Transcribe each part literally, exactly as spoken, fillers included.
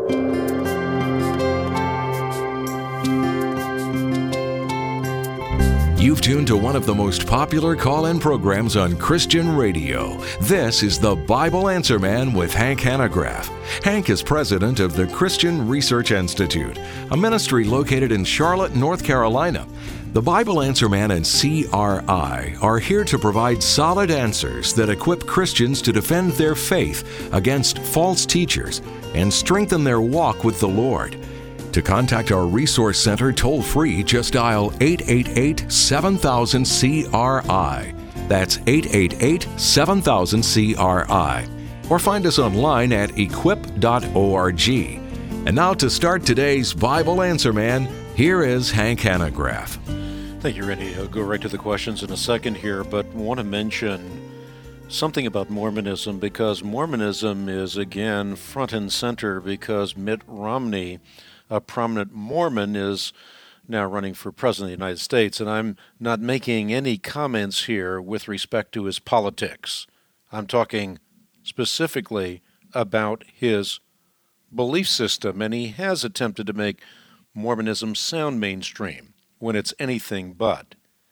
You've tuned to one of the most popular call-in programs on Christian radio. This is the Bible Answer Man with Hank Hanegraaff. Hank is president of the Christian Research Institute, a ministry located in Charlotte, North Carolina. The Bible Answer Man and C R I are here to provide solid answers that equip Christians to defend their faith against false teachers and strengthen their walk with the Lord. To contact our Resource Center toll-free, just dial eight eight eight, seven thousand, C R I. That's eight eight eight, seven thousand, C R I. Or find us online at equip dot org. And now to start today's Bible Answer Man, here is Hank Hanegraaff. Thank you, Randy. I'll go right to the questions in a second here, but want to mention something about Mormonism, because Mormonism is, again, front and center because Mitt Romney, a prominent Mormon, is now running for president of the United States, and I'm not making any comments here with respect to his politics. I'm talking specifically about his belief system, and he has attempted to make Mormonism sound mainstream when it's anything but.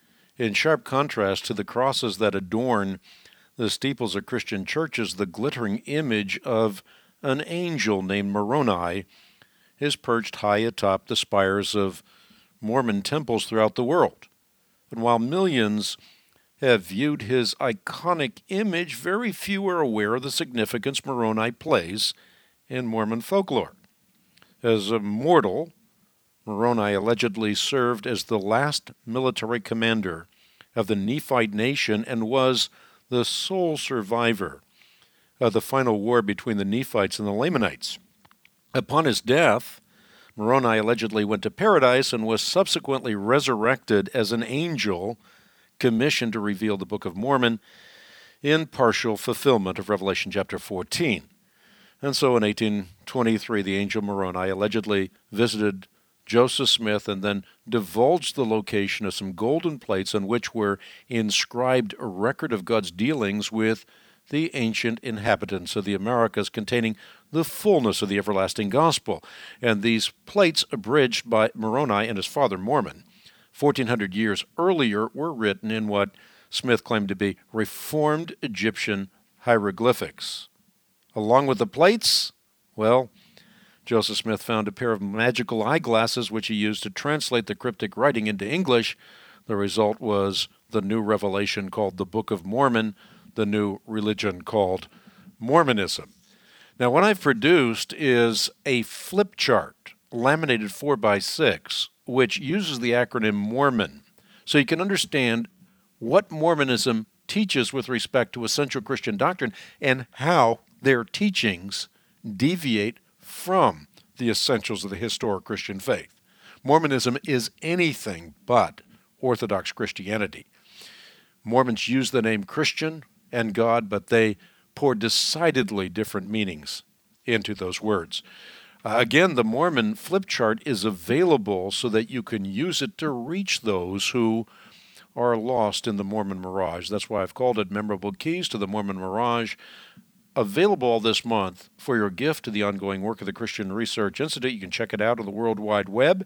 In sharp contrast to the crosses that adorn the steeples of Christian churches, the glittering image of an angel named Moroni is perched high atop the spires of Mormon temples throughout the world. And while millions have viewed his iconic image, very few are aware of the significance Moroni plays in Mormon folklore. As a mortal, Moroni allegedly served as the last military commander of the Nephite nation and was the sole survivor of the final war between the Nephites and the Lamanites. Upon his death, Moroni allegedly went to paradise and was subsequently resurrected as an angel commissioned to reveal the Book of Mormon in partial fulfillment of Revelation chapter fourteen. And so in eighteen twenty-three, the angel Moroni allegedly visited Joseph Smith and then divulged the location of some golden plates on which were inscribed a record of God's dealings with the ancient inhabitants of the Americas, containing the fullness of the everlasting gospel. And these plates, abridged by Moroni and his father Mormon, fourteen hundred years earlier, were written in what Smith claimed to be Reformed Egyptian hieroglyphics. Along with the plates, well, Joseph Smith found a pair of magical eyeglasses which he used to translate the cryptic writing into English. The result was the new revelation called the Book of Mormon, the new religion called Mormonism. Now, what I've produced is a flip chart, laminated four by six, which uses the acronym Mormon, so you can understand what Mormonism teaches with respect to essential Christian doctrine and how their teachings deviate from the essentials of the historic Christian faith. Mormonism is anything but Orthodox Christianity. Mormons use the name Christian and God, but they pour decidedly different meanings into those words. Uh, again, the Mormon flip chart is available so that you can use it to reach those who are lost in the Mormon mirage. That's why I've called it Memorable Keys to the Mormon Mirage. Available all this month for your gift to the ongoing work of the Christian Research Institute. You can check it out on the World Wide Web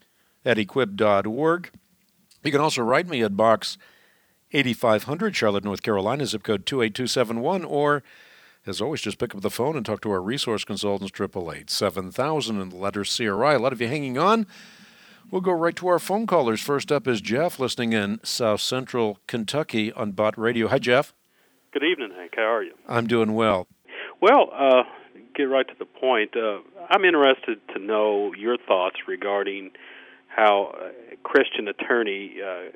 at equip dot org. You can also write me at Box eighty-five hundred, Charlotte, North Carolina, zip code two eight two seven one, or, as always, just pick up the phone and talk to our resource consultants, eight eight eight, seven thousand, and the letter C R I. A lot of you hanging on. We'll go right to our phone callers. First up is Jeff, listening in South Central Kentucky on Bott Radio. Hi, Jeff. Good evening, Hank. How are you? I'm doing well. Well, uh, get right to the point. Uh, I'm interested to know your thoughts regarding how a Christian attorney uh,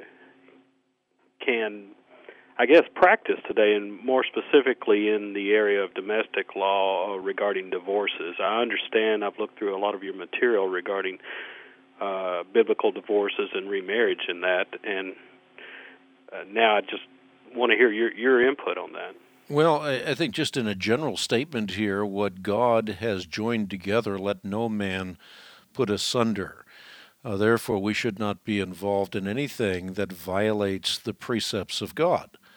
can, I guess, practice today, and more specifically in the area of domestic law regarding divorces. I understand, I've looked through a lot of your material regarding uh, biblical divorces and remarriage and that, and uh, now I just want to hear your, your input on that. Well, I think just in a general statement here, what God has joined together, let no man put asunder. Uh, therefore, we should not be involved in anything that violates the precepts of God.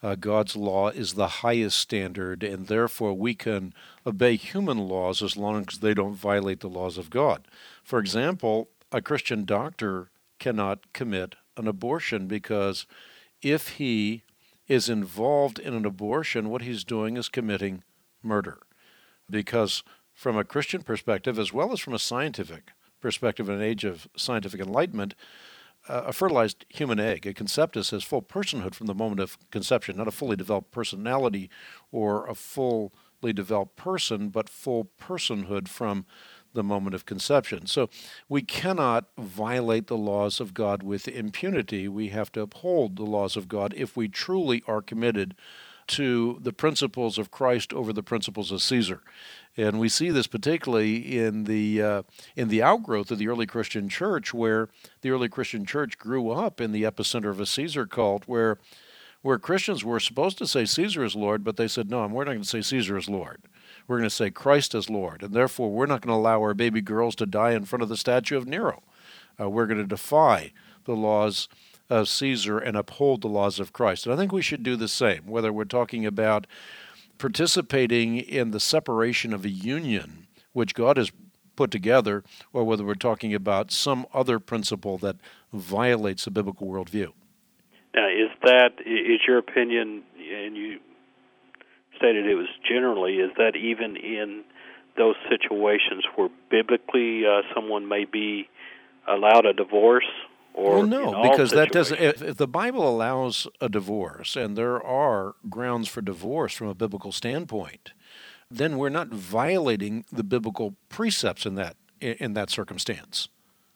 Uh, God's law is the highest standard, and therefore we can obey human laws as long as they don't violate the laws of God. For example, a Christian doctor cannot commit an abortion because if he is involved in an abortion, what he's doing is committing murder. Because from a Christian perspective, as well as from a scientific perspective in an age of scientific enlightenment, uh, a fertilized human egg, a conceptus, has full personhood from the moment of conception, not a fully developed personality or a fully developed person, but full personhood from the moment of conception. So we cannot violate the laws of God with impunity. We have to uphold the laws of God if we truly are committed to the principles of Christ over the principles of Caesar. And we see this particularly in the uh, in the outgrowth of the early Christian church, where the early Christian church grew up in the epicenter of a Caesar cult, where where Christians were supposed to say Caesar is Lord, but they said, no, we're not going to say Caesar is Lord. We're going to say Christ is Lord, and therefore we're not going to allow our baby girls to die in front of the statue of Nero. Uh, we're going to defy the laws of Caesar and uphold the laws of Christ. And I think we should do the same, whether we're talking about participating in the separation of a union which God has put together, or whether we're talking about some other principle that violates the biblical worldview. Now, is that, is your opinion, and you stated it was generally, is that even in those situations where biblically uh, someone may be allowed a divorce? Or well, no, because that doesn't. If, if the Bible allows a divorce, and there are grounds for divorce from a biblical standpoint, then we're not violating the biblical precepts in that in that circumstance.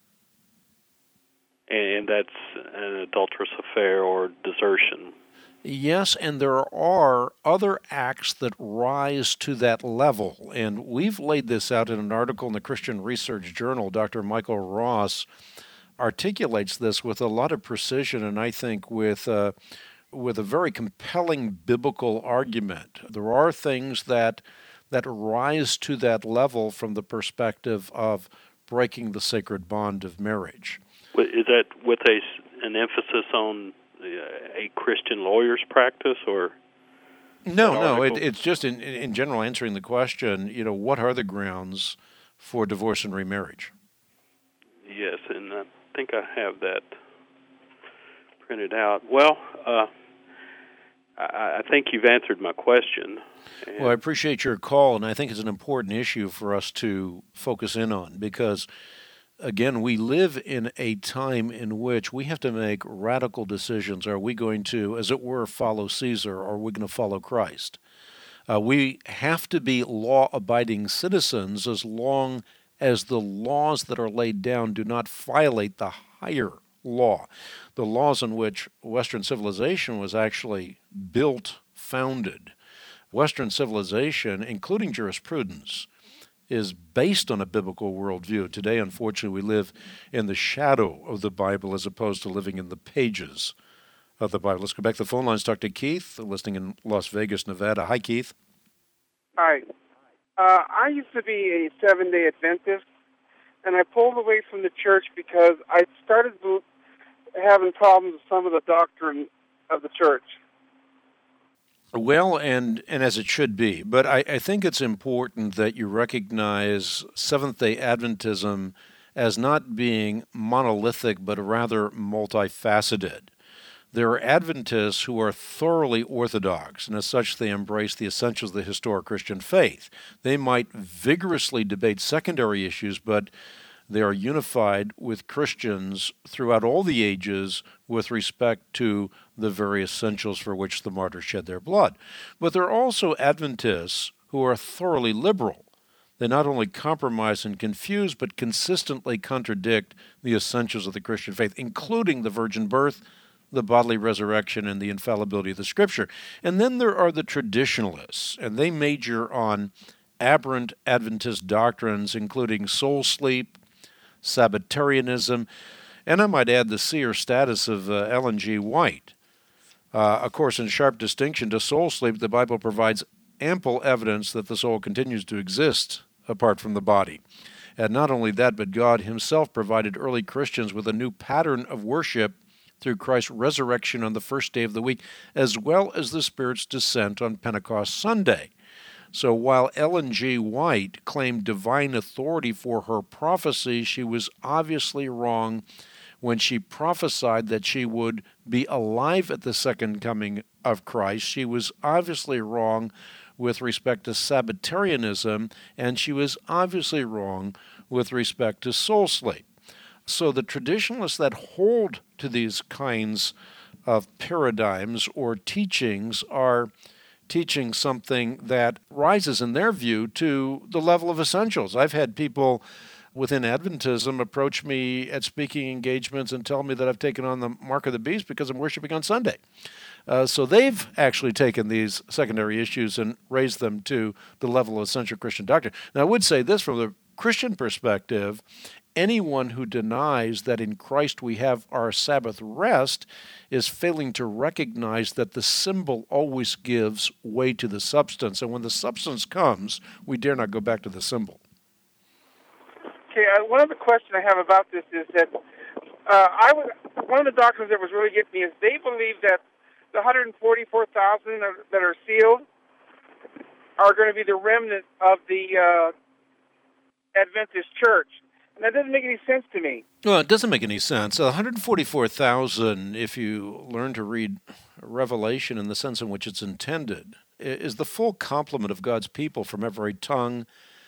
And that's an adulterous affair or desertion. Yes, and there are other acts that rise to that level. And we've laid this out in an article in the Christian Research Journal. Doctor Michael Ross articulates this with a lot of precision, and I think with uh, with a very compelling biblical argument. There are things that that rise to that level from the perspective of breaking the sacred bond of marriage. Is that with a, an emphasis on a Christian lawyer's practice, or? No, no, it, it's just in, in general answering the question, you know, what are the grounds for divorce and remarriage? Yes, and I think I have that printed out. Well, uh, I, I think you've answered my question. Well, I appreciate your call, and I think it's an important issue for us to focus in on because, again, we live in a time in which we have to make radical decisions. Are we going to, as it were, follow Caesar, or are we going to follow Christ? Uh, we have to be law-abiding citizens as long as the laws that are laid down do not violate the higher law, the laws on which Western civilization was actually built, founded. Western civilization, including jurisprudence, is based on a biblical worldview. Today, unfortunately, we live in the shadow of the Bible as opposed to living in the pages of the Bible. Let's go back to the phone lines. Talk to Keith, listening in Las Vegas, Nevada. Hi, Keith. Hi. Uh, I used to be a Seventh-day Adventist, and I pulled away from the church because I started having problems with some of the doctrine of the church. Well, and, and as it should be, but I, I think it's important that you recognize Seventh-day Adventism as not being monolithic, but rather multifaceted. There are Adventists who are thoroughly orthodox, and as such they embrace the essentials of the historic Christian faith. They might vigorously debate secondary issues, but they are unified with Christians throughout all the ages with respect to the very essentials for which the martyrs shed their blood. But there are also Adventists who are thoroughly liberal. They not only compromise and confuse, but consistently contradict the essentials of the Christian faith, including the virgin birth, the bodily resurrection, and the infallibility of the Scripture. And then there are the traditionalists, and they major on aberrant Adventist doctrines, including soul sleep, Sabbatarianism, and I might add the seer status of uh, Ellen G. White. Uh, of course, in sharp distinction to soul sleep, the Bible provides ample evidence that the soul continues to exist apart from the body. And not only that, but God himself provided early Christians with a new pattern of worship through Christ's resurrection on the first day of the week, as well as the Spirit's descent on Pentecost Sunday. So while Ellen G. White claimed divine authority for her prophecy, she was obviously wrong when she prophesied that she would be alive at the second coming of Christ. She was obviously wrong with respect to Sabbatarianism, and she was obviously wrong with respect to soul sleep. So the traditionalists that hold to these kinds of paradigms or teachings are teaching something that rises, in their view, to the level of essentials. I've had people within Adventism approach me at speaking engagements and tell me that I've taken on the mark of the beast because I'm worshiping on Sunday. Uh, so they've actually taken these secondary issues and raised them to the level of essential Christian doctrine. Now, I would say this from the Christian perspective: anyone who denies that in Christ we have our Sabbath rest is failing to recognize that the symbol always gives way to the substance. And when the substance comes, we dare not go back to the symbol. Okay, uh, one other question I have about this is that uh, I was, one of the doctrines that was really getting me is they believe that the one hundred forty-four thousand that are sealed are going to be the remnant of the uh, Adventist church. And that doesn't make any sense to me. Well, it doesn't make any sense. one hundred forty-four thousand, if you learn to read Revelation in the sense in which it's intended, is the full complement of God's people from every tongue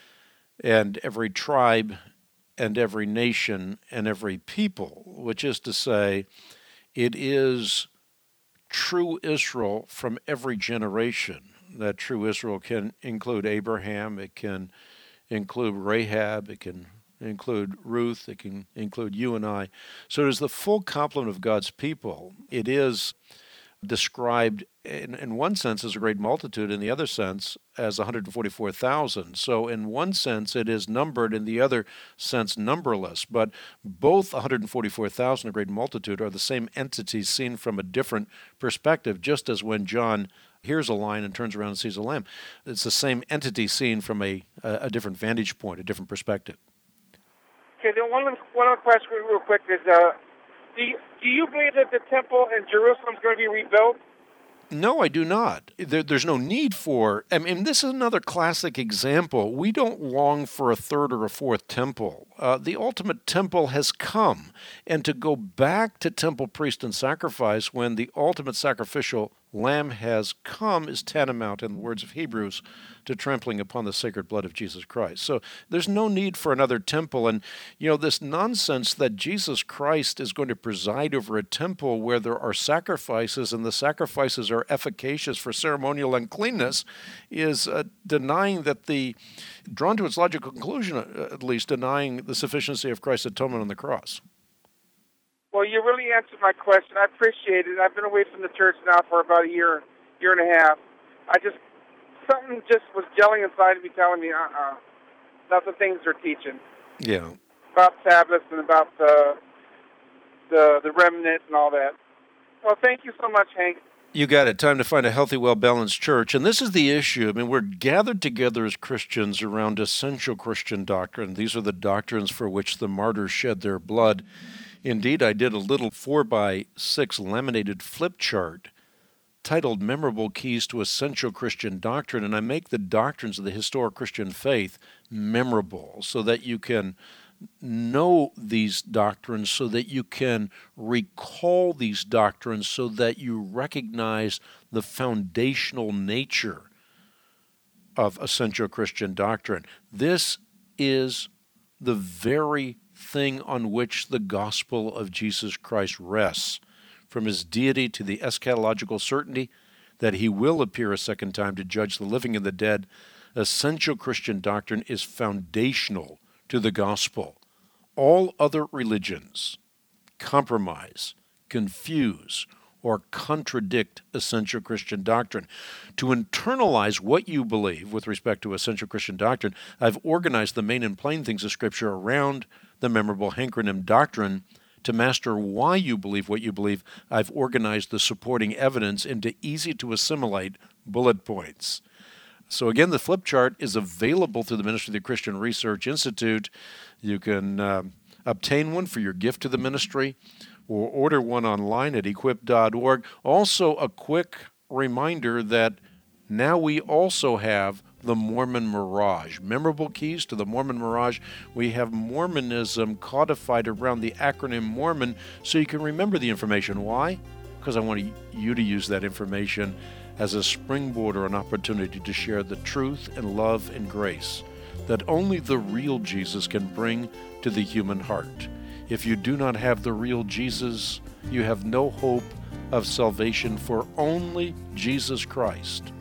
and every tribe and every nation and every people, which is to say, it is true Israel from every generation. That true Israel can include Abraham, it can include Rahab, it can include Ruth, it can include you and I. So it is the full complement of God's people. It is described in, in one sense as a great multitude, in the other sense as one hundred forty-four thousand. So in one sense it is numbered, in the other sense numberless. But both one hundred forty-four thousand, a great multitude, are the same entities seen from a different perspective, just as when John hears a lion and turns around and sees a lamb. It's the same entity seen from a, a different vantage point, a different perspective. Okay, then one, one other question real quick is, uh, do you, do you believe that the temple in Jerusalem is going to be rebuilt? No, I do not. There, there's no need for, I mean, this is another classic example. We don't long for a third or a fourth temple. Uh, the ultimate temple has come. And to go back to temple, priest, and sacrifice when the ultimate sacrificial lamb has come is tantamount, in the words of Hebrews, to trampling upon the sacred blood of Jesus Christ. So there's no need for another temple. And, you know, this nonsense that Jesus Christ is going to preside over a temple where there are sacrifices and the sacrifices are efficacious for ceremonial uncleanness is uh, denying that the, drawn to its logical conclusion, uh, at least, denying the sufficiency of Christ's atonement on the cross. Well, you really answered my question. I appreciate it. I've been away from the church now for about a year, year and a half. I just, something just was gelling inside of me telling me, uh-uh, not the things they're teaching. Yeah. About Sabbath and about the, the, the remnant and all that. Well, thank you so much, Hank. You got it. Time to find a healthy, well-balanced church. And this is the issue. I mean, we're gathered together as Christians around essential Christian doctrine. These are the doctrines for which the martyrs shed their blood. Indeed, I did a little four by six laminated flip chart titled Memorable Keys to Essential Christian Doctrine, and I make the doctrines of the historic Christian faith memorable so that you can know these doctrines, so that you can recall these doctrines, so that you recognize the foundational nature of essential Christian doctrine. This is the very thing on which the gospel of Jesus Christ rests, from his deity to the eschatological certainty that he will appear a second time to judge the living and the dead. Essential Christian doctrine is foundational to the gospel. All other religions compromise, confuse, or contradict essential Christian doctrine. To internalize what you believe with respect to essential Christian doctrine, I've organized the main and plain things of Scripture around the memorable Hankernym doctrine. To master why you believe what you believe, I've organized the supporting evidence into easy-to-assimilate bullet points. So again, the flip chart is available through the Ministry of the Christian Research Institute. You can uh, obtain one for your gift to the ministry. or order one online at equip dot org. Also, a quick reminder that now we also have the Mormon Mirage. Memorable keys to the Mormon Mirage. We have Mormonism codified around the acronym Mormon so you can remember the information. Why? Because I want you to use that information as a springboard or an opportunity to share the truth and love and grace that only the real Jesus can bring to the human heart. If you do not have the real Jesus, you have no hope of salvation, for only Jesus Christ,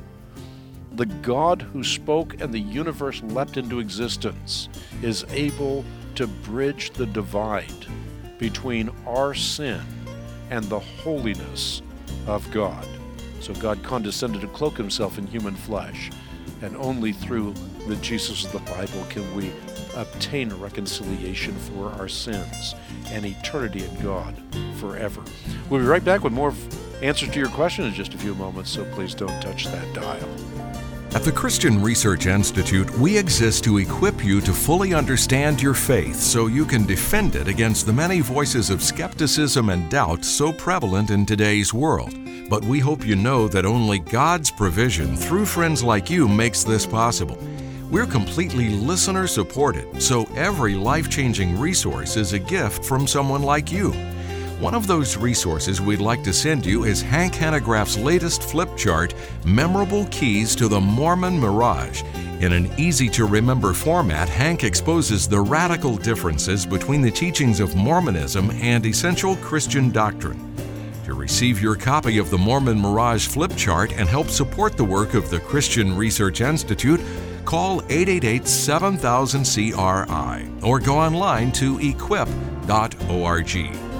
the God who spoke and the universe leapt into existence, is able to bridge the divide between our sin and the holiness of God. So God condescended to cloak himself in human flesh, and only through the Jesus of the Bible can we obtain reconciliation for our sins and eternity in God forever. We'll be right back with more answers to your questions in just a few moments, so please don't touch that dial. At the Christian Research Institute, we exist to equip you to fully understand your faith so you can defend it against the many voices of skepticism and doubt so prevalent in today's world. But we hope you know that only God's provision through friends like you makes this possible. We're completely listener-supported, so every life-changing resource is a gift from someone like you. One of those resources we'd like to send you is Hank Hanegraaff's latest flip chart, Memorable Keys to the Mormon Mirage. In an easy-to-remember format, Hank exposes the radical differences between the teachings of Mormonism and essential Christian doctrine. To receive your copy of the Mormon Mirage flip chart and help support the work of the Christian Research Institute, call eight eight eight, seven thousand, C R I or go online to equip dot org.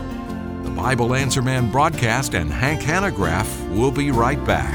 The Bible Answer Man broadcast and Hank Hanegraaff will be right back.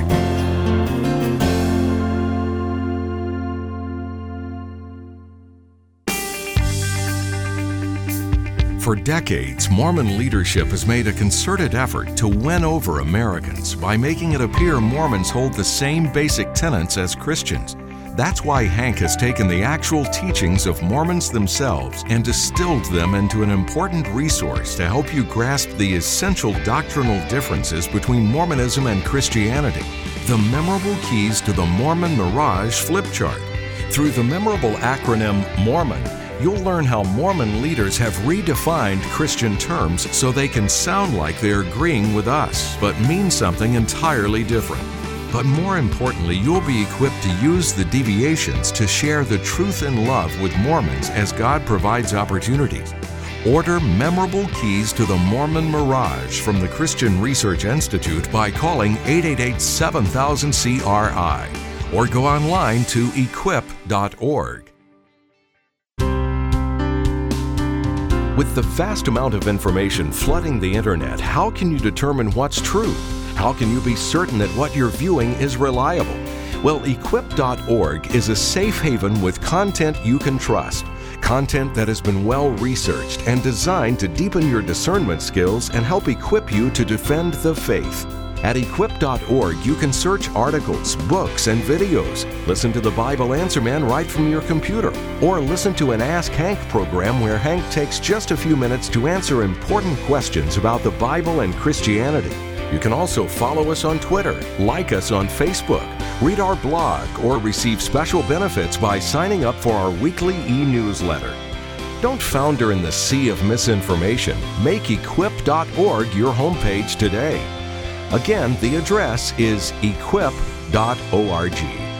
For decades, Mormon leadership has made a concerted effort to win over Americans by making it appear Mormons hold the same basic tenets as Christians. That's why Hank has taken the actual teachings of Mormons themselves and distilled them into an important resource to help you grasp the essential doctrinal differences between Mormonism and Christianity. The Memorable Keys to the Mormon Mirage flip chart. Through the memorable acronym Mormon, you'll learn how Mormon leaders have redefined Christian terms so they can sound like they're agreeing with us, but mean something entirely different. But more importantly, you'll be equipped to use the deviations to share the truth and love with Mormons as God provides opportunities. Order Memorable Keys to the Mormon Mirage from the Christian Research Institute by calling eight eight eight, seven thousand, C R I or go online to equip dot org. With the vast amount of information flooding the internet, how can you determine what's true? How can you be certain that what you're viewing is reliable? Well, equip dot org is a safe haven with content you can trust. Content that has been well researched and designed to deepen your discernment skills and help equip you to defend the faith. At equip dot org, you can search articles, books, and videos, listen to the Bible Answer Man right from your computer, or listen to an Ask Hank program where Hank takes just a few minutes to answer important questions about the Bible and Christianity. You can also follow us on Twitter, like us on Facebook, read our blog, or receive special benefits by signing up for our weekly e-newsletter. Don't founder in the sea of misinformation. Make equip dot org your homepage today. Again, the address is equip dot org.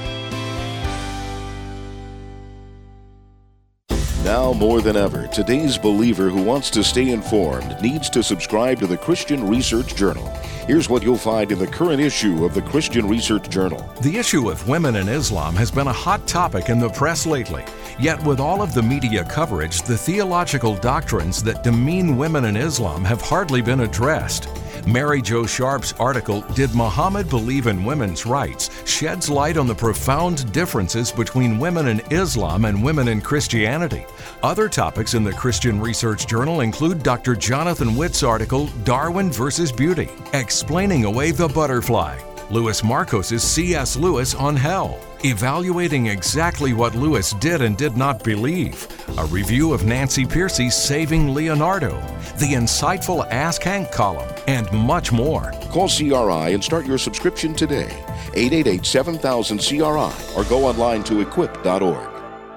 Now more than ever, today's believer who wants to stay informed needs to subscribe to the Christian Research Journal. Here's what you'll find in the current issue of the Christian Research Journal. The issue of women in Islam has been a hot topic in the press lately. Yet with all of the media coverage, the theological doctrines that demean women in Islam have hardly been addressed. Mary Jo Sharp's article, Did Muhammad Believe in Women's Rights?, sheds light on the profound differences between women in Islam and women in Christianity. Other topics in the Christian Research Journal include Doctor Jonathan Witt's article, Darwin versus Beauty, Explaining Away the Butterfly, Louis Markos' C S. Lewis on Hell, evaluating exactly what Lewis did and did not believe, a review of Nancy Pearcey's Saving Leonardo, the insightful Ask Hank column, and much more. Call C R I and start your subscription today. eight eight eight, seven thousand, C R I or go online to equip dot org.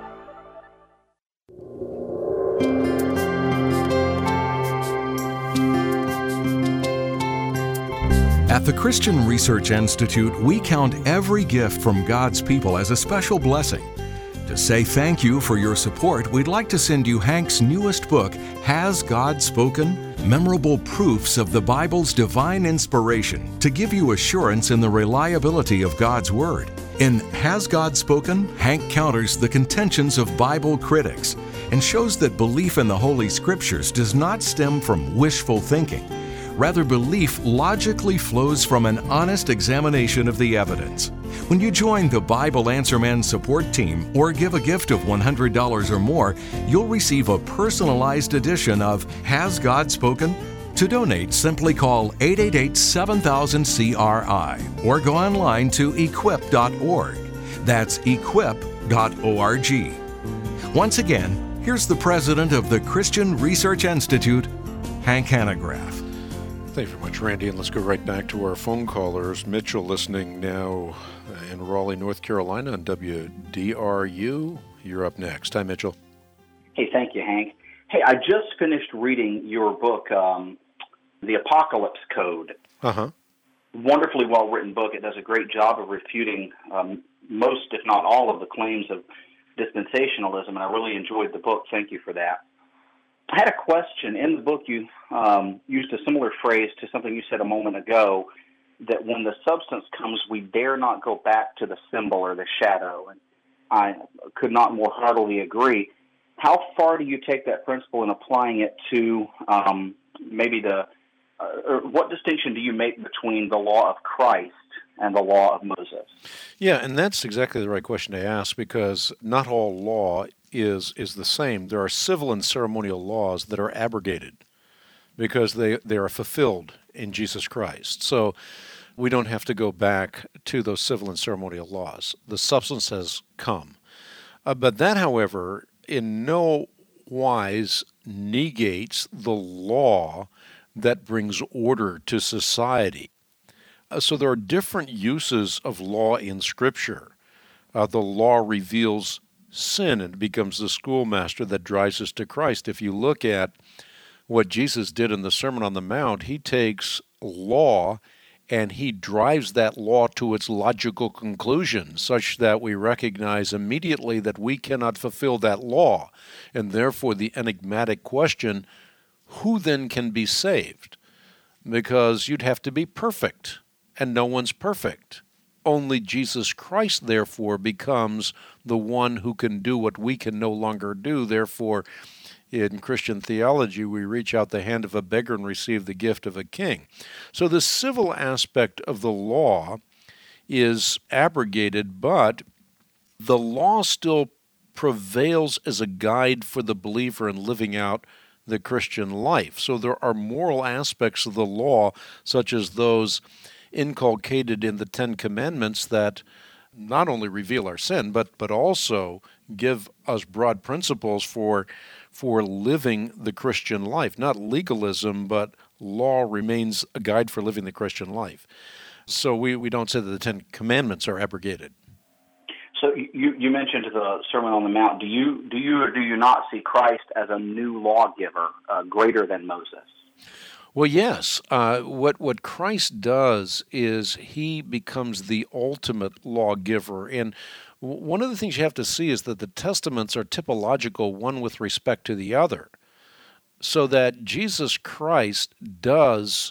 At the Christian Research Institute, we count every gift from God's people as a special blessing. To say thank you for your support, we'd like to send you Hank's newest book, Has God Spoken? Memorable Proofs of the Bible's Divine Inspiration, to give you assurance in the reliability of God's Word. In Has God Spoken? Hank counters the contentions of Bible critics and shows that belief in the Holy Scriptures does not stem from wishful thinking. Rather, belief logically flows from an honest examination of the evidence. When you join the Bible Answer Man support team or give a gift of one hundred dollars or more, you'll receive a personalized edition of Has God Spoken? To donate, simply call eight eight eight, seven thousand, C R I or go online to equip dot org. That's equip dot org. Once again, here's the president of the Christian Research Institute, Hank Hanegraaff. Thank you very much, Randy, and let's go right back to our phone callers. Mitchell listening now in Raleigh, North Carolina on W D R U. You're up next. Hi, Mitchell. Hey, thank you, Hank. Hey, I just finished reading your book, um, The Apocalypse Code. Uh-huh. Wonderfully well-written book. It does a great job of refuting um, most, if not all, of the claims of dispensationalism, and I really enjoyed the book. Thank you for that. I had a question. In the book, you um, used a similar phrase to something you said a moment ago, that when the substance comes, we dare not go back to the symbol or the shadow. And I could not more heartily agree. How far do you take that principle in applying it to um, maybe the, uh, or what distinction do you make between the law of Christ and the law of Moses? Yeah, and that's exactly the right question to ask, because not all law is is the same. There are civil and ceremonial laws that are abrogated because they, they are fulfilled in Jesus Christ. So we don't have to go back to those civil and ceremonial laws. The substance has come. Uh, but that, however, in no wise negates the law that brings order to society. Uh, so there are different uses of law in Scripture. Uh, the law reveals sin and becomes the schoolmaster that drives us to Christ. If you look at what Jesus did in the Sermon on the Mount, he takes law and he drives that law to its logical conclusion, such that we recognize immediately that we cannot fulfill that law. And therefore the enigmatic question, who then can be saved? Because you'd have to be perfect, and no one's perfect. Only Jesus Christ, therefore, becomes the one who can do what we can no longer do. Therefore, in Christian theology, we reach out the hand of a beggar and receive the gift of a king. So the civil aspect of the law is abrogated, but the law still prevails as a guide for the believer in living out the Christian life. So there are moral aspects of the law, such as those inculcated in the Ten Commandments, that not only reveal our sin, but but also give us broad principles for for living the Christian life. Not legalism, but law remains a guide for living the Christian life. So we, we don't say that the Ten Commandments are abrogated. So you, you mentioned the Sermon on the Mount. Do you do you or do you not see Christ as a new lawgiver, uh, greater than Moses? Well, yes. Uh, what what Christ does is he becomes the ultimate lawgiver. And w- one of the things you have to see is that the testaments are typological, one with respect to the other, so that Jesus Christ does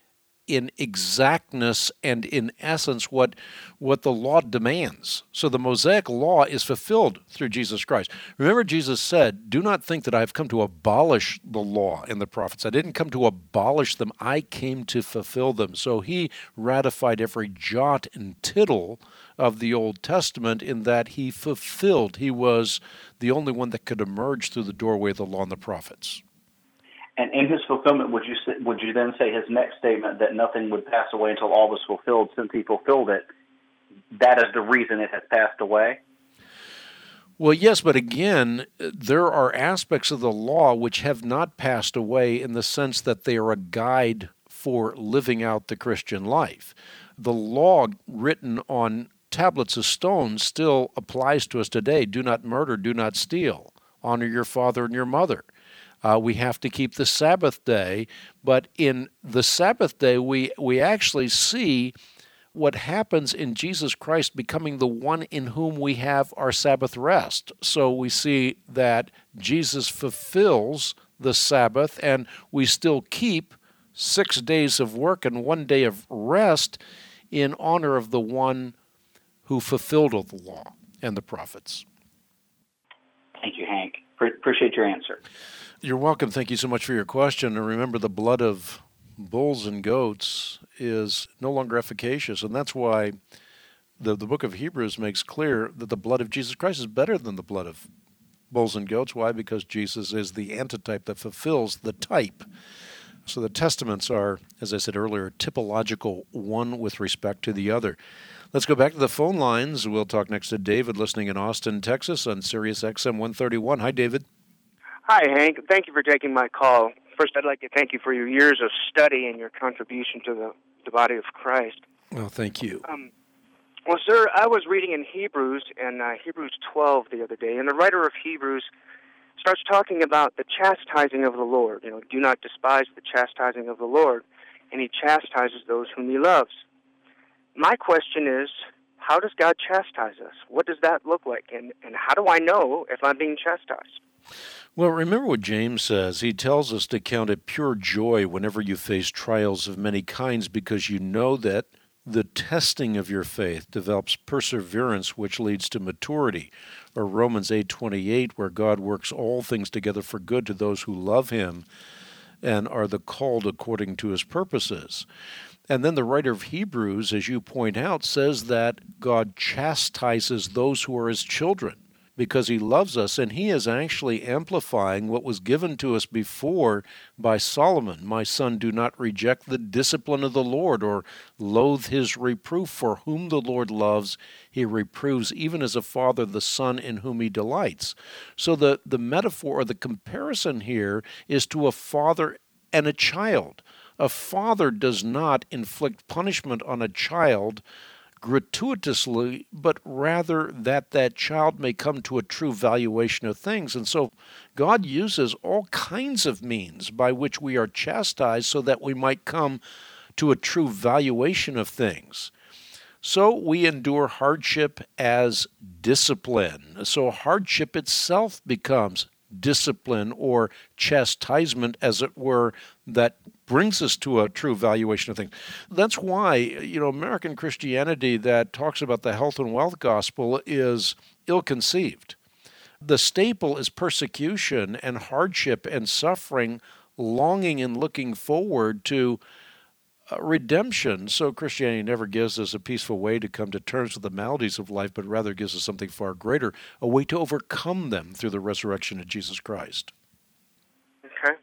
in exactness and in essence what what the law demands. So the Mosaic law is fulfilled through Jesus Christ. Remember, Jesus said, "Do not think that I have come to abolish the law and the prophets. I didn't come to abolish them. I came to fulfill them." So he ratified every jot and tittle of the Old Testament in that he fulfilled. He was the only one that could emerge through the doorway of the law and the prophets. And in his fulfillment, would you say, would you then say his next statement that nothing would pass away until all was fulfilled, since he fulfilled it, that is the reason it has passed away? Well, yes, but again, there are aspects of the law which have not passed away in the sense that they are a guide for living out the Christian life. The law written on tablets of stone still applies to us today. Do not murder, do not steal, honor your father and your mother. Uh, we have to keep the Sabbath day, but in the Sabbath day, we, we actually see what happens in Jesus Christ becoming the one in whom we have our Sabbath rest. So we see that Jesus fulfills the Sabbath, and we still keep six days of work and one day of rest in honor of the one who fulfilled all the law and the prophets. Thank you, Hank. Pre- appreciate your answer. You're welcome. Thank you so much for your question. And remember, the blood of bulls and goats is no longer efficacious, and that's why the, the book of Hebrews makes clear that the blood of Jesus Christ is better than the blood of bulls and goats. Why? Because Jesus is the antitype that fulfills the type. So the testaments are, as I said earlier, typological, one with respect to the other. Let's go back to the phone lines. We'll talk next to David, listening in Austin, Texas, on Sirius X M one thirty-one. Hi, David. Hi, Hank. Thank you for taking my call. First, I'd like to thank you for your years of study and your contribution to the, the body of Christ. Well, thank you. Um, well, sir, I was reading in Hebrews, in uh, Hebrews twelve the other day, and the writer of Hebrews starts talking about the chastising of the Lord. You know, do not despise the chastising of the Lord, and he chastises those whom he loves. My question is, how does God chastise us? What does that look like, and, and how do I know if I'm being chastised? Well, remember what James says. He tells us to count it pure joy whenever you face trials of many kinds, because you know that the testing of your faith develops perseverance, which leads to maturity. Or Romans eight twenty-eight, where God works all things together for good to those who love him and are the called according to his purposes. And then the writer of Hebrews, as you point out, says that God chastises those who are his children, because he loves us, and he is actually amplifying what was given to us before by Solomon. My son, do not reject the discipline of the Lord, or loathe his reproof, for whom the Lord loves, he reproves, even as a father the son in whom he delights. So the, the metaphor or the comparison here is to a father and a child. A father does not inflict punishment on a child gratuitously, but rather that that child may come to a true valuation of things. And so God uses all kinds of means by which we are chastised so that we might come to a true valuation of things. So we endure hardship as discipline. So hardship itself becomes discipline or chastisement, as it were, that brings us to a true valuation of things. That's why, you know, American Christianity that talks about the health and wealth gospel is ill-conceived. The staple is persecution and hardship and suffering, longing and looking forward to uh, redemption. So Christianity never gives us a peaceful way to come to terms with the maladies of life, but rather gives us something far greater, a way to overcome them through the resurrection of Jesus Christ. Okay.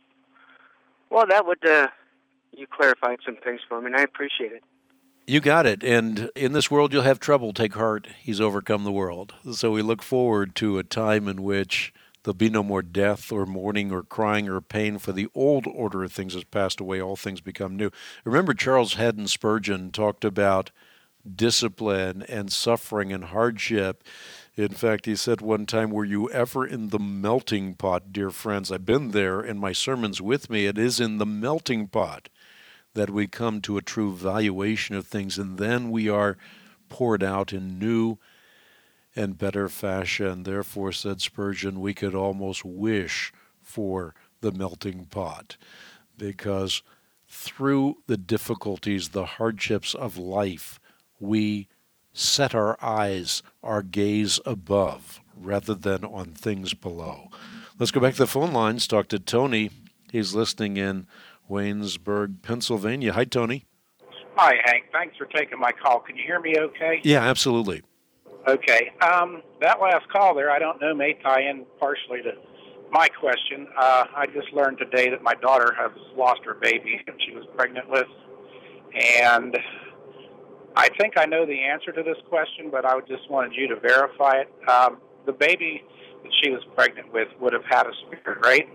Well, that would, uh, you clarified some things for me, and I appreciate it. You got it. And in this world, you'll have trouble. Take heart. He's overcome the world. So we look forward to a time in which there'll be no more death or mourning or crying or pain, for the old order of things has passed away. All things become new. Remember, Charles Haddon Spurgeon talked about discipline and suffering and hardship. In fact, he said one time, were you ever in the melting pot, dear friends? I've been there in my sermons with me. It is in the melting pot that we come to a true valuation of things, and then we are poured out in new and better fashion. Therefore, said Spurgeon, we could almost wish for the melting pot, because through the difficulties, the hardships of life, we set our eyes, our gaze above, rather than on things below. Let's go back to the phone lines, talk to Tony. He's listening in Waynesburg, Pennsylvania. Hi, Tony. Hi, Hank. Thanks for taking my call. Can you hear me okay? Yeah, absolutely. Okay. Um, that last call there, I don't know, may tie in partially to my question. Uh, I just learned today that my daughter has lost her baby that she was pregnant with, and I think I know the answer to this question, but I just wanted you to verify it. Um, the baby that she was pregnant with would have had a spirit, right?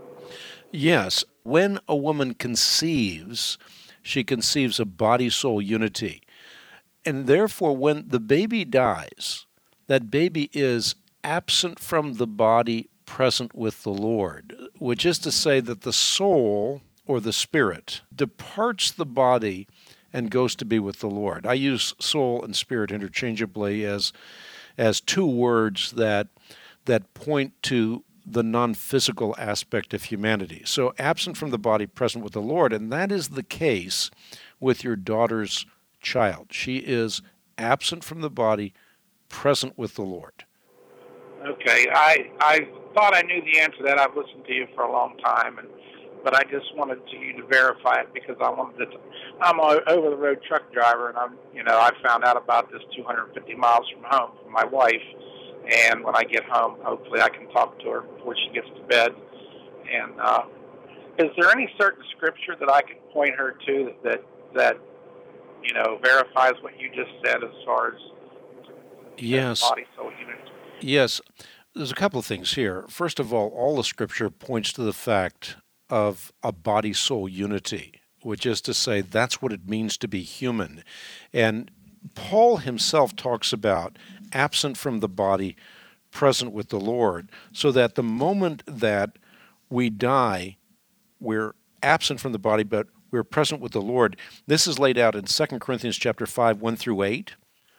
Yes. When a woman conceives, she conceives a body-soul unity. And therefore, when the baby dies, that baby is absent from the body, present with the Lord, which is to say that the soul or the spirit departs the body and goes to be with the Lord. I use soul and spirit interchangeably as as two words that that point to the non-physical aspect of humanity. So absent from the body, present with the Lord, and that is the case with your daughter's child. She is absent from the body, present with the Lord. Okay, I I thought I knew the answer to that. I've listened to you for a long time, and but I just wanted to, you to verify it because I wanted to. I'm an over-the-road truck driver, and I'm, you know, I found out about this two hundred fifty miles from home from my wife, and when I get home, hopefully I can talk to her before she gets to bed. And uh, is there any certain scripture that I can point her to that that, that you know verifies what you just said as far as yes, body soul unity? Yes. There's a couple of things here. First of all, all the scripture points to the fact of a body-soul unity, which is to say that's what it means to be human. And Paul himself talks about absent from the body, present with the Lord, so that the moment that we die, we're absent from the body, but we're present with the Lord. This is laid out in Second Corinthians chapter five, one through eight.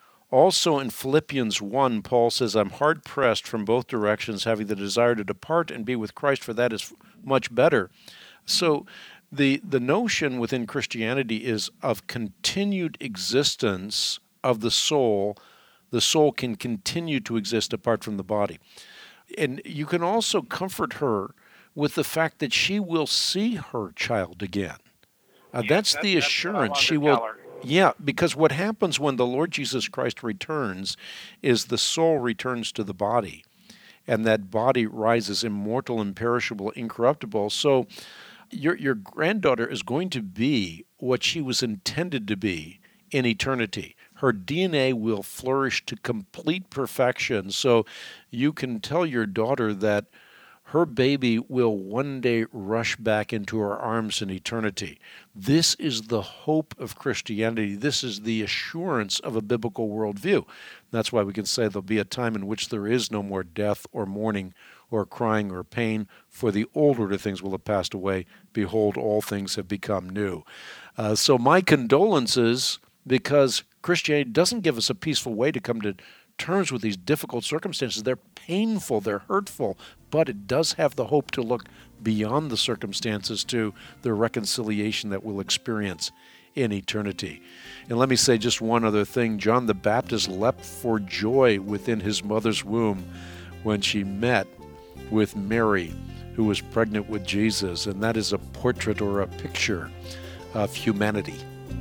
Also in Philippians one, Paul says, I'm hard-pressed from both directions, having the desire to depart and be with Christ, for that is much better. So the the notion within Christianity is of continued existence of the soul. The soul can continue to exist apart from the body. And you can also comfort her with the fact that she will see her child again. Uh, yeah, that's that, the that's assurance she will... Yeah, because what happens when the Lord Jesus Christ returns is the soul returns to the body, and that body rises immortal, imperishable, incorruptible. So your your granddaughter is going to be what she was intended to be in eternity. Her D N A will flourish to complete perfection. So you can tell your daughter that her baby will one day rush back into her arms in eternity. This is the hope of Christianity. This is the assurance of a biblical worldview. That's why we can say there'll be a time in which there is no more death or mourning or crying or pain, for the old order things will have passed away. Behold, all things have become new. Uh, so my condolences, because Christianity doesn't give us a peaceful way to come to terms with these difficult circumstances. They're painful, they're hurtful, but it does have the hope to look beyond the circumstances to the reconciliation that we'll experience in eternity. And let me say just one other thing. John the Baptist leapt for joy within his mother's womb when she met with Mary, who was pregnant with Jesus, and that is a portrait or a picture of humanity.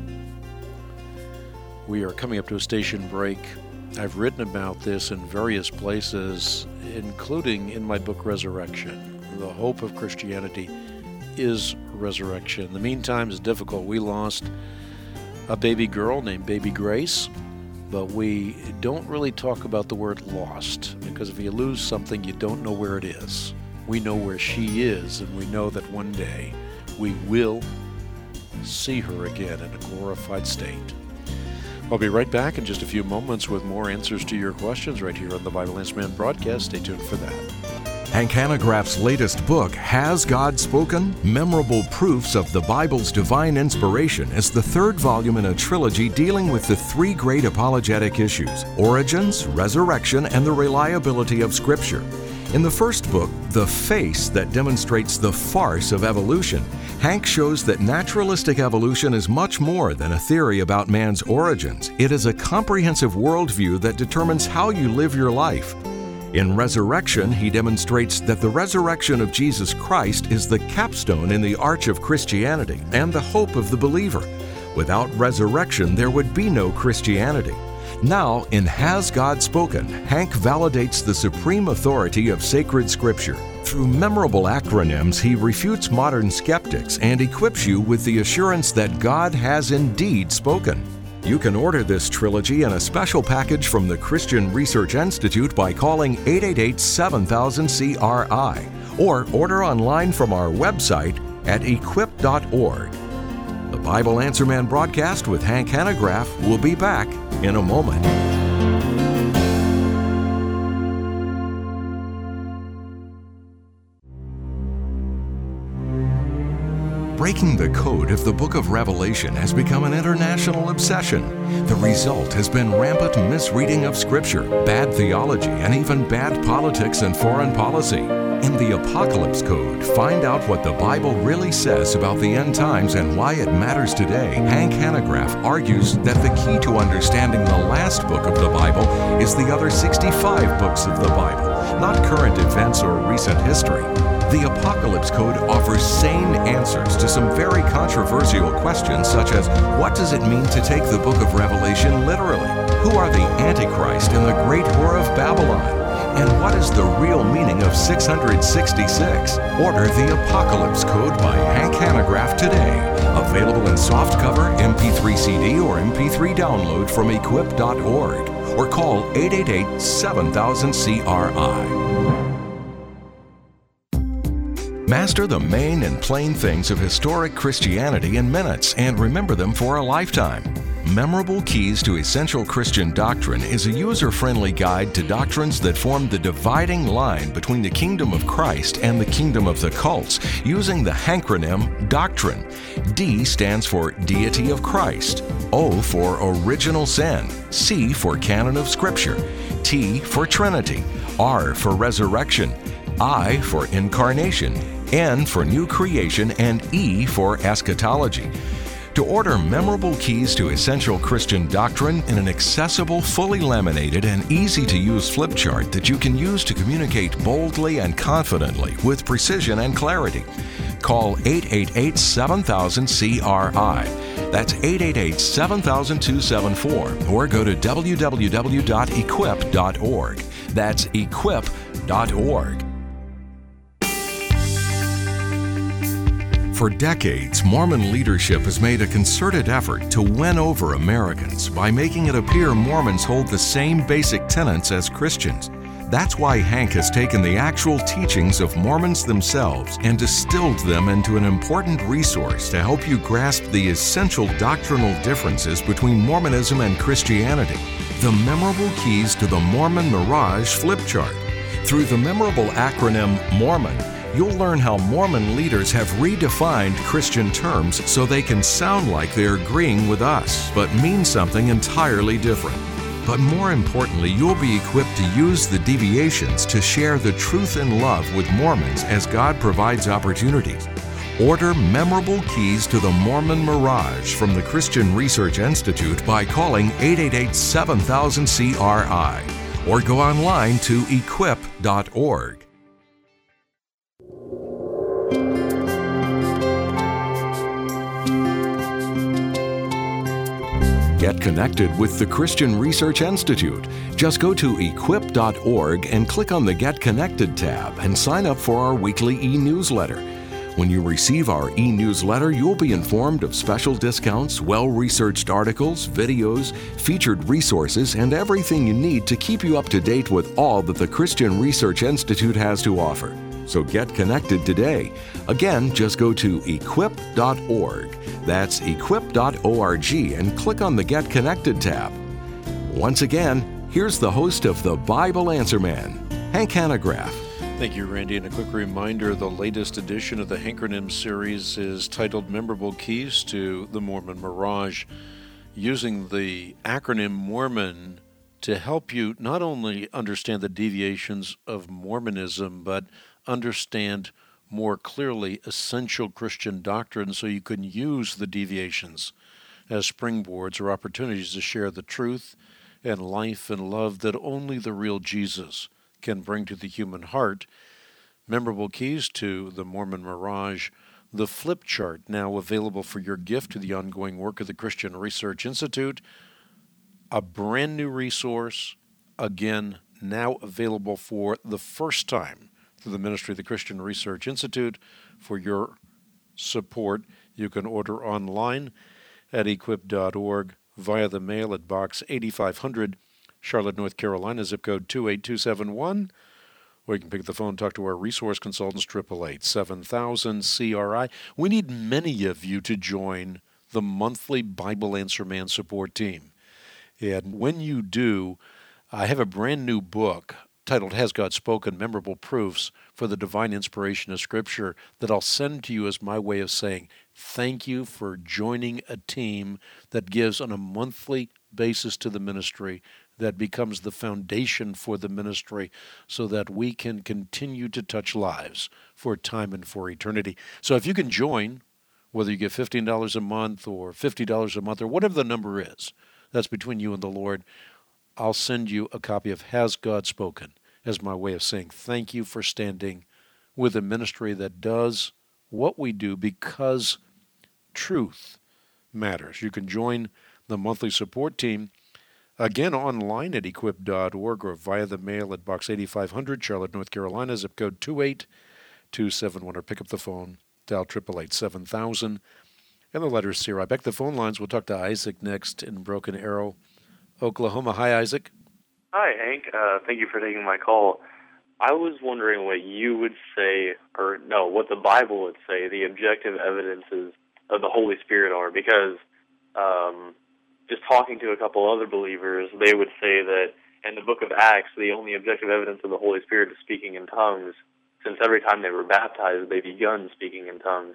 We are coming up to a station break. I've written about this in various places, including in my book, Resurrection. The hope of Christianity is resurrection. In the meantime, it's difficult. We lost a baby girl named Baby Grace, but we don't really talk about the word lost, because if you lose something, you don't know where it is. We know where she is, and we know that one day we will see her again in a glorified state. I'll be right back in just a few moments with more answers to your questions right here on the Bible Answer Man broadcast. Stay tuned for that. Hank Hanegraaff's latest book, Has God Spoken? Memorable Proofs of the Bible's Divine Inspiration, is the third volume in a trilogy dealing with the three great apologetic issues: origins, resurrection, and the reliability of Scripture. In the first book, The Face That Demonstrates the Farce of Evolution, Hank shows that naturalistic evolution is much more than a theory about man's origins. It is a comprehensive worldview that determines how you live your life. In Resurrection, he demonstrates that the resurrection of Jesus Christ is the capstone in the arch of Christianity and the hope of the believer. Without resurrection, there would be no Christianity. Now, in Has God Spoken, Hank validates the supreme authority of sacred Scripture. Through memorable acronyms, he refutes modern skeptics and equips you with the assurance that God has indeed spoken. You can order this trilogy in a special package from the Christian Research Institute by calling eight eight eight, seven thousand, C R I or order online from our website at equip dot org. The Bible Answer Man broadcast with Hank Hanegraaff will be back in a moment. Breaking the code of the book of Revelation has become an international obsession. The result has been rampant misreading of Scripture, bad theology, and even bad politics and foreign policy. In the Apocalypse Code, find out what the Bible really says about the end times and why it matters today. Hank Hanegraaff argues that the key to understanding the last book of the Bible is the other sixty-five books of the Bible, not current events or recent history. The Apocalypse Code offers sane answers to some very controversial questions, such as what does it mean to take the book of Revelation literally? Who are the Antichrist and the great whore of Babylon? And what is the real meaning of six hundred sixty-six? Order the Apocalypse Code by Hank Hanegraaff today. Available in softcover, M P three C D, or M P three download from equip dot org. Or call eight eight eight, seven thousand, C R I. Master the main and plain things of historic Christianity in minutes and remember them for a lifetime. Memorable Keys to Essential Christian Doctrine is a user-friendly guide to doctrines that form the dividing line between the kingdom of Christ and the kingdom of the cults, using the hankronym Doctrine. D stands for Deity of Christ, O for Original Sin, C for Canon of Scripture, T for Trinity, R for Resurrection, I for Incarnation, N for New Creation, and E for Eschatology. To order Memorable Keys to Essential Christian Doctrine in an accessible, fully laminated, and easy-to-use flip chart that you can use to communicate boldly and confidently with precision and clarity, call eight eight eight, seven thousand, C R I. That's eight eight eight, seven thousand, two seven four, or go to w w w dot equip dot org. That's equip dot org. For decades, Mormon leadership has made a concerted effort to win over Americans by making it appear Mormons hold the same basic tenets as Christians. That's why Hank has taken the actual teachings of Mormons themselves and distilled them into an important resource to help you grasp the essential doctrinal differences between Mormonism and Christianity. The Memorable Keys to the Mormon Mirage Flip Chart. Through the memorable acronym Mormon, you'll learn how Mormon leaders have redefined Christian terms so they can sound like they're agreeing with us, but mean something entirely different. But more importantly, you'll be equipped to use the deviations to share the truth and love with Mormons as God provides opportunities. Order Memorable Keys to the Mormon Mirage from the Christian Research Institute by calling eight eight eight, seven thousand, C R I or go online to equip dot org. Get connected with the Christian Research Institute. Just go to equip dot org and click on the Get Connected tab and sign up for our weekly e-newsletter. When you receive our e-newsletter, you'll be informed of special discounts, well-researched articles, videos, featured resources, and everything you need to keep you up to date with all that the Christian Research Institute has to offer. So get connected today. Again, just go to equip dot org. That's equip dot org and click on the Get Connected tab. Once again, here's the host of the Bible Answer Man, Hank Hanegraaff. Thank you, Randy. And a quick reminder, the latest edition of the Hankronym series is titled Memorable Keys to the Mormon Mirage, using the acronym Mormon to help you not only understand the deviations of Mormonism, but understand more clearly essential Christian doctrine so you can use the deviations as springboards or opportunities to share the truth and life and love that only the real Jesus can bring to the human heart. Memorable Keys to the Mormon Mirage, the flip chart, now available for your gift to the ongoing work of the Christian Research Institute. a brand new resource, again, now available for the first time through the ministry of the Christian Research Institute. For your support, you can order online at equip dot org, via the mail at Box eighty-five hundred, Charlotte, North Carolina, zip code two eight two seven one. Or you can pick up the phone and talk to our resource consultants, eight eight eight, seven thousand, C R I. We need many of you to join the monthly Bible Answer Man support team. And when you do, I have a brand new book titled Has God Spoken? Memorable Proofs for the Divine Inspiration of Scripture that I'll send to you as my way of saying thank you for joining a team that gives on a monthly basis to the ministry, that becomes the foundation for the ministry so that we can continue to touch lives for time and for eternity. So if you can join, whether you give fifteen dollars a month or fifty dollars a month or whatever the number is, that's between you and the Lord, I'll send you a copy of Has God Spoken as my way of saying thank you for standing with a ministry that does what we do because truth matters. You can join the monthly support team, again, online at equip dot org or via the mail at Box eighty-five hundred, Charlotte, North Carolina, zip code two eight two seven one, or pick up the phone, dial eight eight eight, seven thousand, and the letter is C R I. Back to the phone lines. We'll talk to Isaac next in Broken Arrow, Oklahoma. Hi, Isaac. Hi, Hank. Uh, thank you for taking my call. I was wondering what you would say, or no, what the Bible would say the objective evidences of the Holy Spirit are, because um, just talking to a couple other believers, they would say that in the book of Acts, the only objective evidence of the Holy Spirit is speaking in tongues, since every time they were baptized, they begun speaking in tongues.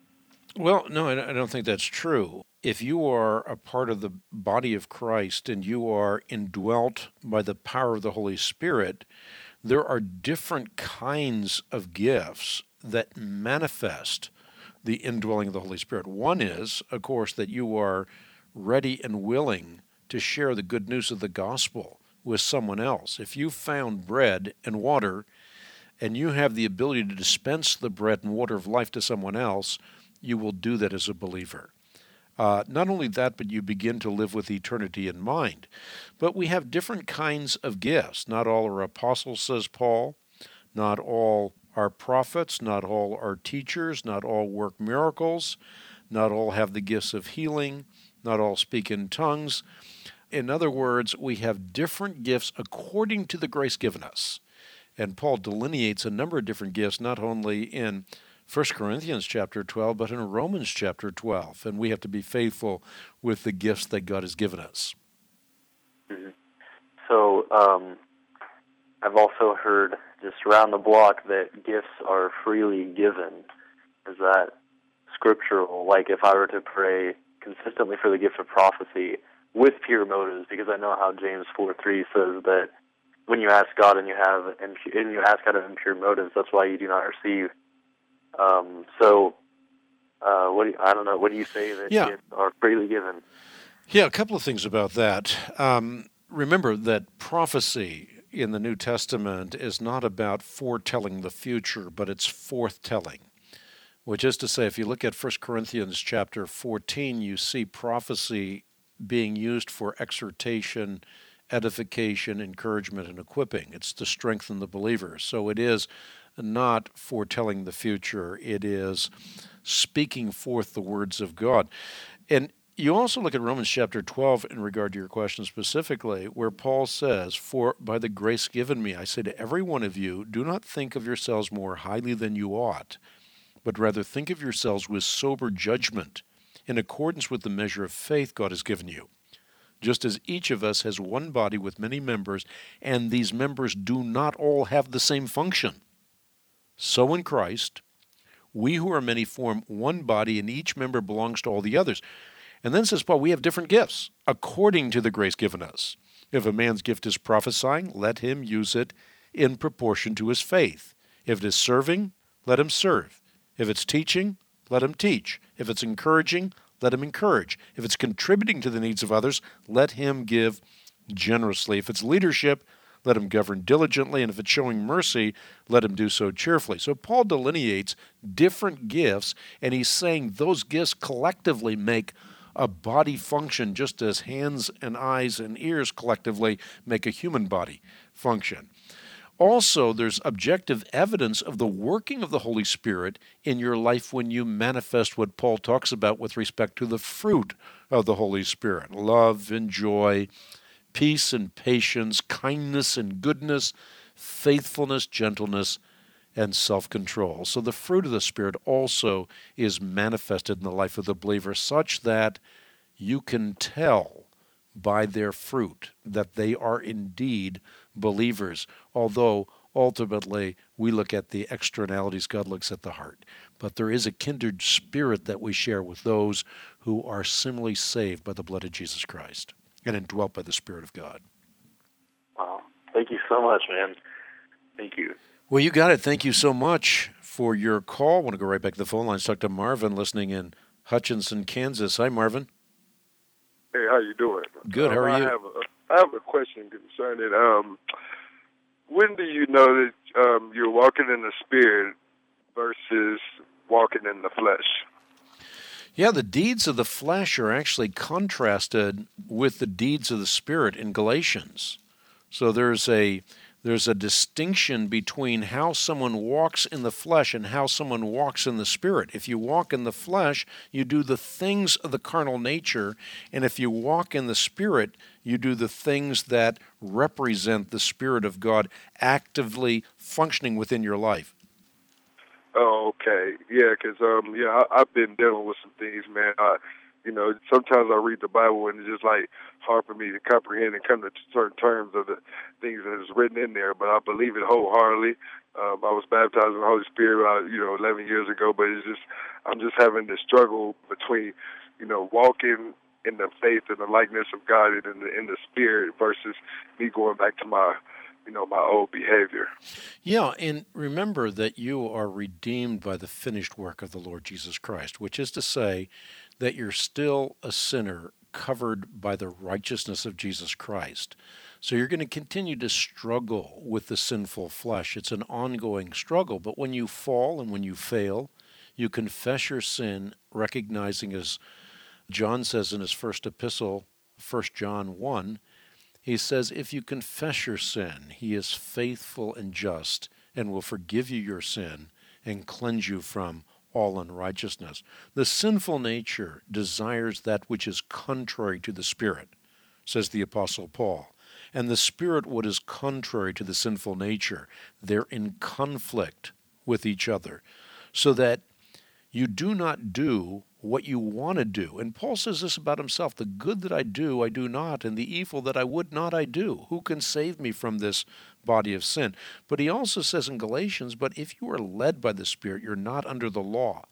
Well, no, I don't think that's true. If you are a part of the body of Christ and you are indwelt by the power of the Holy Spirit, there are different kinds of gifts that manifest the indwelling of the Holy Spirit. One is, of course, that you are ready and willing to share the good news of the gospel with someone else. If you found bread and water and you have the ability to dispense the bread and water of life to someone else, you will do that as a believer. Uh, not only that, but you begin to live with eternity in mind. But we have different kinds of gifts. Not all are apostles, says Paul. Not all are prophets. Not all are teachers. Not all work miracles. Not all have the gifts of healing. Not all speak in tongues. In other words, we have different gifts according to the grace given us. And Paul delineates a number of different gifts, not only in First Corinthians chapter twelve, but in Romans chapter twelve. And we have to be faithful with the gifts that God has given us. Mm-hmm. So um, I've also heard just around the block that gifts are freely given. Is that scriptural? Like if I were to pray consistently for the gift of prophecy with pure motives, because I know how James four three says that when you ask God and you have and you ask out of impure motives, that's why you do not receive. Um, so, uh, what do you, I don't know. What do you say that yeah. gifts are freely given? Yeah, a couple of things about that. Um, remember that prophecy in the New Testament is not about foretelling the future, but it's forthtelling. Which is to say, if you look at First Corinthians chapter fourteen, you see prophecy being used for exhortation, edification, encouragement, and equipping. It's to strengthen the believer. So it is not foretelling the future. It is speaking forth the words of God. And you also look at Romans chapter twelve in regard to your question specifically, where Paul says, "For by the grace given me, I say to every one of you, do not think of yourselves more highly than you ought, but rather think of yourselves with sober judgment, in accordance with the measure of faith God has given you. Just as each of us has one body with many members, and these members do not all have the same function. So in Christ, we who are many form one body, and each member belongs to all the others." And then says Paul, we have different gifts, according to the grace given us. If a man's gift is prophesying, let him use it in proportion to his faith. If it is serving, let him serve. If it's teaching, let him teach. If it's encouraging, let him encourage. If it's contributing to the needs of others, let him give generously. If it's leadership, let him govern diligently. And if it's showing mercy, let him do so cheerfully. So Paul delineates different gifts, and he's saying those gifts collectively make a body function just as hands and eyes and ears collectively make a human body function. Also, there's objective evidence of the working of the Holy Spirit in your life when you manifest what Paul talks about with respect to the fruit of the Holy Spirit: love and joy, peace and patience, kindness and goodness, faithfulness, gentleness, and self-control. So the fruit of the Spirit also is manifested in the life of the believer, such that you can tell by their fruit that they are indeed believers, although ultimately we look at the externalities, God looks at the heart. But there is a kindred spirit that we share with those who are similarly saved by the blood of Jesus Christ and indwelt by the Spirit of God. Wow. Thank you so much, man. Thank you. Well, you got it. Thank you so much for your call. I want to go right back to the phone lines, talk to Marvin, listening in Hutchinson, Kansas. Hi, Marvin. Hey, how you doing? Good. How are um, you? I have, a, I have a question concerning um, when do you know that um, you're walking in the Spirit versus walking in the flesh? Yeah, the deeds of the flesh are actually contrasted with the deeds of the Spirit in Galatians. So there's a there's a distinction between how someone walks in the flesh and how someone walks in the Spirit. If you walk in the flesh, you do the things of the carnal nature, and if you walk in the Spirit, you do the things that represent the Spirit of God actively functioning within your life. Oh, okay. Yeah, because, um, yeah, I, I've been dealing with some things, man. I, you know, sometimes I read the Bible and it's just like hard for me to comprehend and come to certain terms of the things that is written in there, but I believe it wholeheartedly. Um, I was baptized in the Holy Spirit, uh, you know, eleven years ago, but it's just, I'm just having this struggle between, you know, walking in the faith and the likeness of God and in the, in the Spirit versus me going back to my, you know, my old behavior. Yeah, and remember that you are redeemed by the finished work of the Lord Jesus Christ, which is to say that you're still a sinner covered by the righteousness of Jesus Christ. So you're going to continue to struggle with the sinful flesh. It's an ongoing struggle, but when you fall and when you fail, you confess your sin, recognizing, as John says in his first epistle, First John one, he says, if you confess your sin, he is faithful and just and will forgive you your sin and cleanse you from all unrighteousness. The sinful nature desires that which is contrary to the Spirit, says the Apostle Paul. And the Spirit, what is contrary to the sinful nature, they're in conflict with each other, so that you do not do what you want to do. And Paul says this about himself: the good that I do, I do not, and the evil that I would not, I do. Who can save me from this body of sin? But he also says in Galatians, but if you are led by the Spirit, you're not under the law.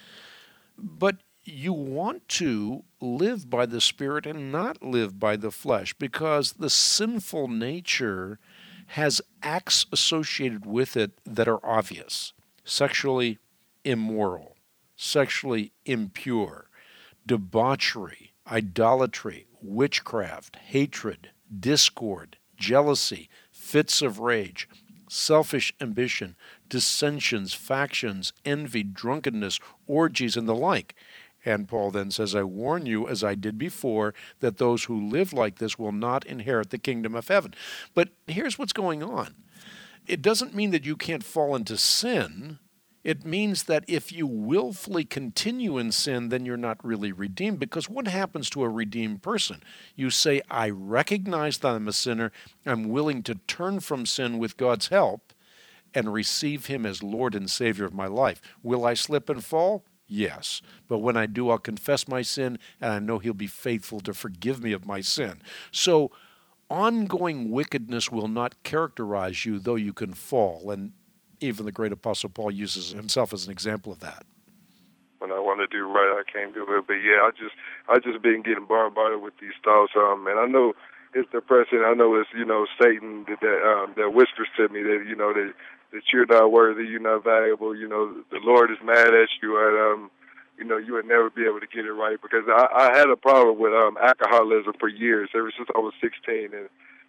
But you want to live by the Spirit and not live by the flesh, because the sinful nature has acts associated with it that are obvious: sexually immoral, sexually impure, debauchery, idolatry, witchcraft, hatred, discord, jealousy, fits of rage, selfish ambition, dissensions, factions, envy, drunkenness, orgies, and the like. And Paul then says, I warn you, as I did before, that those who live like this will not inherit the kingdom of heaven. But here's what's going on. It doesn't mean that you can't fall into sin. It means that if you willfully continue in sin, then you're not really redeemed. Because what happens to a redeemed person? You say, I recognize that I'm a sinner. I'm willing to turn from sin with God's help and receive him as Lord and Savior of my life. Will I slip and fall? Yes. But when I do, I'll confess my sin, and I know he'll be faithful to forgive me of my sin. So ongoing wickedness will not characterize you, though you can fall. And even the great Apostle Paul uses himself as an example of that. When I want to do right, I can't do it. But yeah, I just, I just been getting bombarded with these thoughts. Um, and I know it's depressing. I know it's, you know, Satan that that, um, that whispers to me that, you know, that that you're not worthy, you're not valuable. You know, the Lord is mad at you, and um, you know, you would never be able to get it right. Because I, I had a problem with um alcoholism for years, ever since I was sixteen, and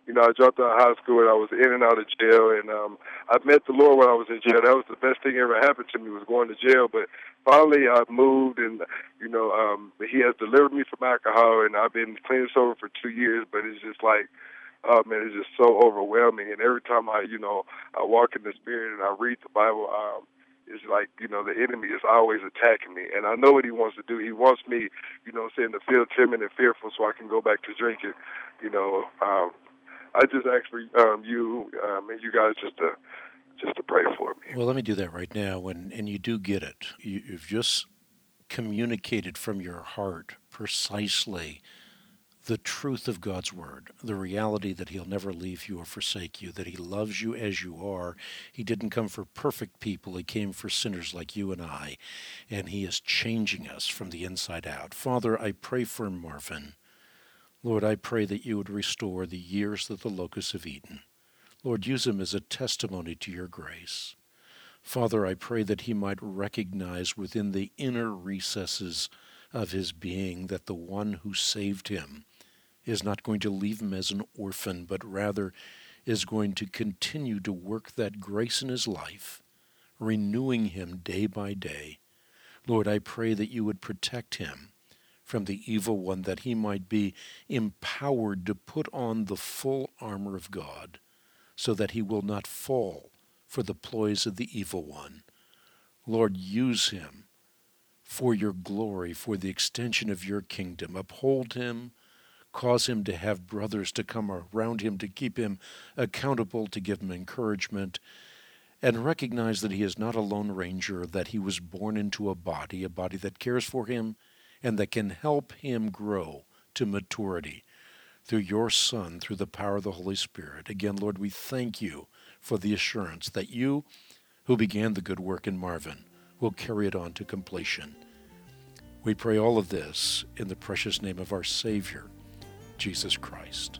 You know, I dropped out of high school and I was in and out of jail, and um, I met the Lord when I was in jail. That was the best thing ever happened to me, was going to jail. But finally I moved, and, you know, um, he has delivered me from alcohol, and I've been clean and sober for two years, but it's just like, oh, man, it's just so overwhelming. And every time I, you know, I walk in the Spirit and I read the Bible, um, it's like, you know, the enemy is always attacking me. And I know what he wants to do. He wants me, you know, saying to feel timid and fearful so I can go back to drinking. You know, um, I just ask for um, you um, and you guys just to just to pray for me. Well, let me do that right now. And, and you do get it. You, you've just communicated from your heart precisely the truth of God's Word, the reality that He'll never leave you or forsake you, that He loves you as you are. He didn't come for perfect people. He came for sinners like you and I, and He is changing us from the inside out. Father, I pray for Marvin. Lord, I pray that you would restore the years that the locusts have eaten. Lord, use him as a testimony to your grace. Father, I pray that he might recognize within the inner recesses of his being that the one who saved him is not going to leave him as an orphan, but rather is going to continue to work that grace in his life, renewing him day by day. Lord, I pray that you would protect him from the evil one, that he might be empowered to put on the full armor of God, so that he will not fall for the ploys of the evil one. Lord, use him for your glory, for the extension of your kingdom. Uphold him, cause him to have brothers to come around him to keep him accountable, to give him encouragement, and recognize that he is not a lone ranger, that he was born into a body, a body that cares for him and that can help him grow to maturity through your Son, through the power of the Holy Spirit. Again, Lord, we thank you for the assurance that you, who began the good work in Marvin, will carry it on to completion. We pray all of this in the precious name of our Savior, Jesus Christ.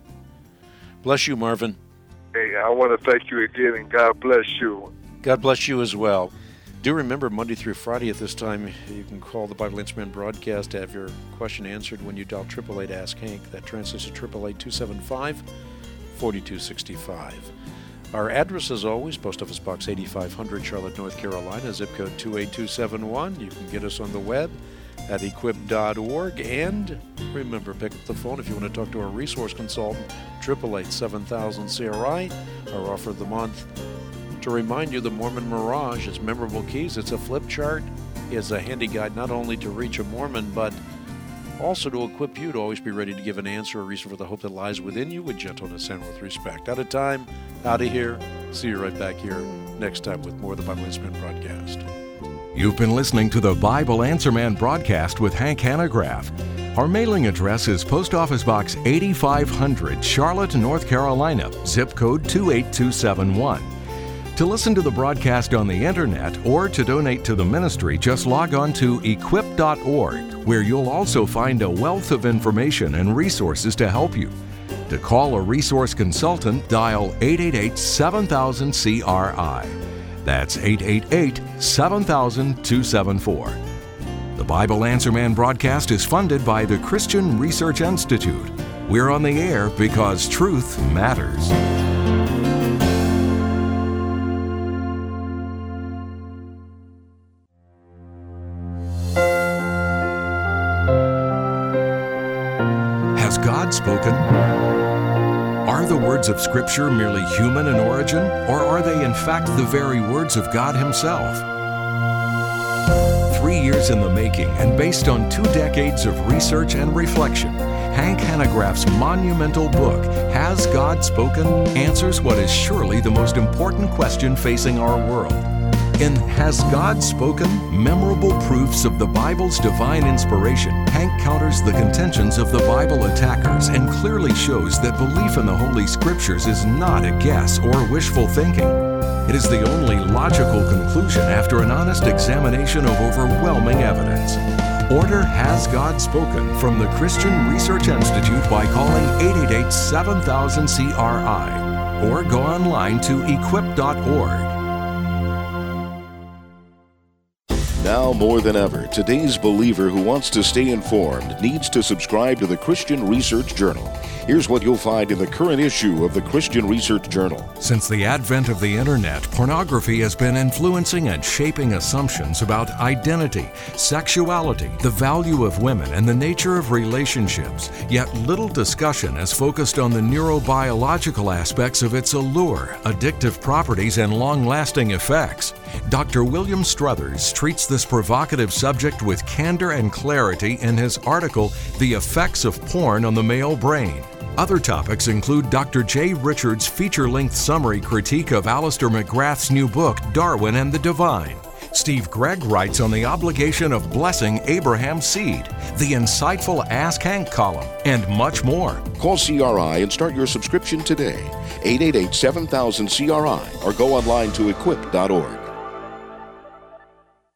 Bless you, Marvin. Hey, I want to thank you again, and God bless you. God bless you as well. Do remember, Monday through Friday at this time, you can call the Bible Answer Man broadcast to have your question answered when you dial eight eight eight Ask Hank. That translates to eight eight eight, two seven five, four two six five. Our address, as always, Post Office Box eighty-five hundred, Charlotte, North Carolina, zip code two eight two seven one. You can get us on the web at equip dot org. And remember, pick up the phone if you want to talk to our resource consultant, eight eight eight, seven thousand C R I, our offer of the month. To remind you, the Mormon Mirage is Memorable Keys. It's a flip chart. It's a handy guide not only to reach a Mormon, but also to equip you to always be ready to give an answer, a reason for the hope that lies within you, with gentleness and with respect. Out of time, out of here. See you right back here next time with more of the Bible Answer Man broadcast. You've been listening to the Bible Answer Man broadcast with Hank Hanegraaff. Our mailing address is Post Office Box eighty-five hundred, Charlotte, North Carolina, zip code two eight two seven one. To listen to the broadcast on the internet or to donate to the ministry, just log on to equip dot org, where you'll also find a wealth of information and resources to help you. To call a resource consultant, dial eight eight eight, seven thousand C R I. That's eight eight eight, seven thousand, two seven four. The Bible Answer Man broadcast is funded by the Christian Research Institute. We're on the air because truth matters. Has God spoken? Are the words of Scripture merely human in origin, or are they in fact the very words of God Himself? Three years in the making and based on two decades of research and reflection, Hank Hanegraaff's monumental book, Has God Spoken?, answers what is surely the most important question facing our world. In Has God Spoken? Memorable Proofs of the Bible's Divine Inspiration, Hank counters the contentions of the Bible attackers and clearly shows that belief in the Holy Scriptures is not a guess or wishful thinking. It is the only logical conclusion after an honest examination of overwhelming evidence. Order Has God Spoken from the Christian Research Institute by calling eight eight eight, seven thousand C R I or go online to equip dot org. Now more than ever, today's believer who wants to stay informed needs to subscribe to the Christian Research Journal. Here's what you'll find in the current issue of the Christian Research Journal. Since the advent of the internet, pornography has been influencing and shaping assumptions about identity, sexuality, the value of women, and the nature of relationships. Yet little discussion has focused on the neurobiological aspects of its allure, addictive properties, and long-lasting effects. Doctor William Struthers treats this provocative subject with candor and clarity in his article, The Effects of Porn on the Male Brain. Other topics include Doctor Jay Richards' feature-length summary critique of Alistair McGrath's new book, Darwin and the Divine. Steve Gregg writes on the obligation of blessing Abraham's seed, the insightful Ask Hank column, and much more. Call C R I and start your subscription today. eight eight eight, seven thousand, C R I or go online to equip dot org.